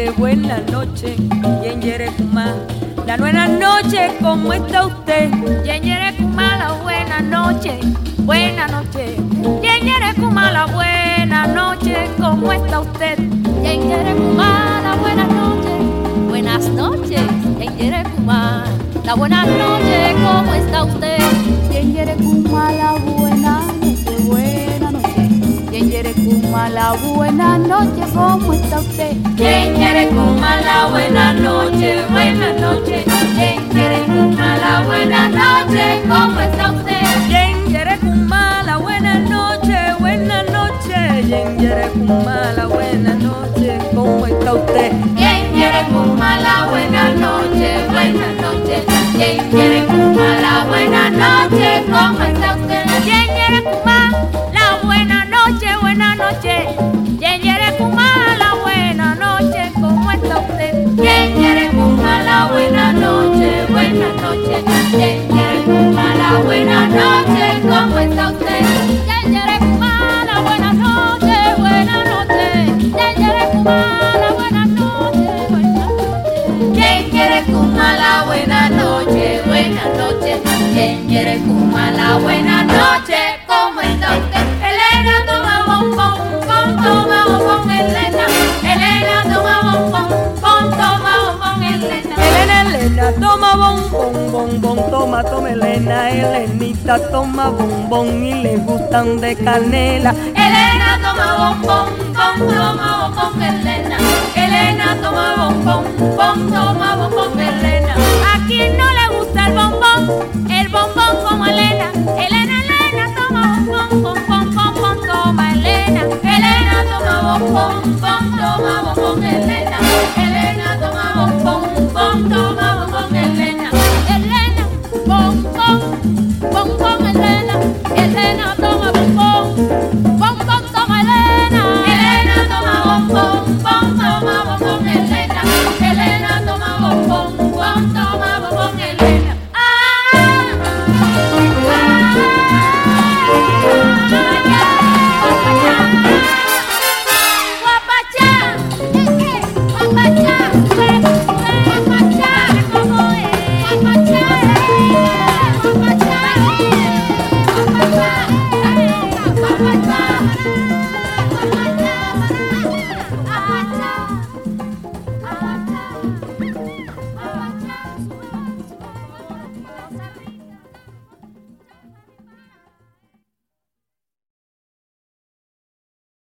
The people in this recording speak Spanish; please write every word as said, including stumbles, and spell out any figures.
noche, buenas noches, Yenyerecumá. La buenas noches, ¿cómo está usted? Yenyerecumá, la buena noche, buena noche. Yenyerecumá, la buena noche, ¿cómo está usted? Yenyerecumá, la buena noche, buenas noches. Yenyerecumá, la buena noche, ¿cómo está usted? Yenyerecumá, la buena noche, buena noche. Yenyerecumá, la buena noche, ¿cómo está usted? Yenyerecumá, la buena noche, buena noche. Yenyerecumá, la buena noche, ¿cómo está usted? Yenyerecumá, la buena noche, buena noche. Yenyerecumá, la buena noche, ¿cómo está usted? Yenyerecumá, la buena noche, buena noche. Yenyerecumá, la buena noche, ¿cómo está usted? Yenyerecumá, la buena noche, buena noche. Yenyerecumá, la buena noche, ¿cómo está usted? Yenyerecumá, la buena noche, buena noche. Yenyerecumá, la buena noche, ¿cómo está usted? Yenyerecumá, la buena noche, buena noche. Yenyerecumá, la buena noche, buena noche. Yenyerecumá, la buena noche, buena noche. Yenyerecumá, la buena noche, ¿cómo está usted? Elena toma bombón, con toma bombón, Elena. Elena toma bombón, con toma bombón, Elena. Elena, Elena, toma bombón, bombón, toma, toma, Elena. Elenita toma bombón y le gustan de canela. Elena toma bombón, bom, toma bombón, Elena. Elena toma bombón, bom, toma bombón, Elena. ¿A quién no le gusta el bombón? El bombón como Elena. Elena, Elena toma bombón, bom, bom, bom, bom, toma Elena. Elena toma bombón, bom, toma bombón, Elena. Elena toma bombón, bom, toma bombón, Elena. Elena, bombón, bombón, Elena. Elena toma bombón, bom, bom, toma Elena. Elena toma bombón, bom, toma bombón, Elena. Elena toma bombón, bom, toma bombón, Elena. Thank you.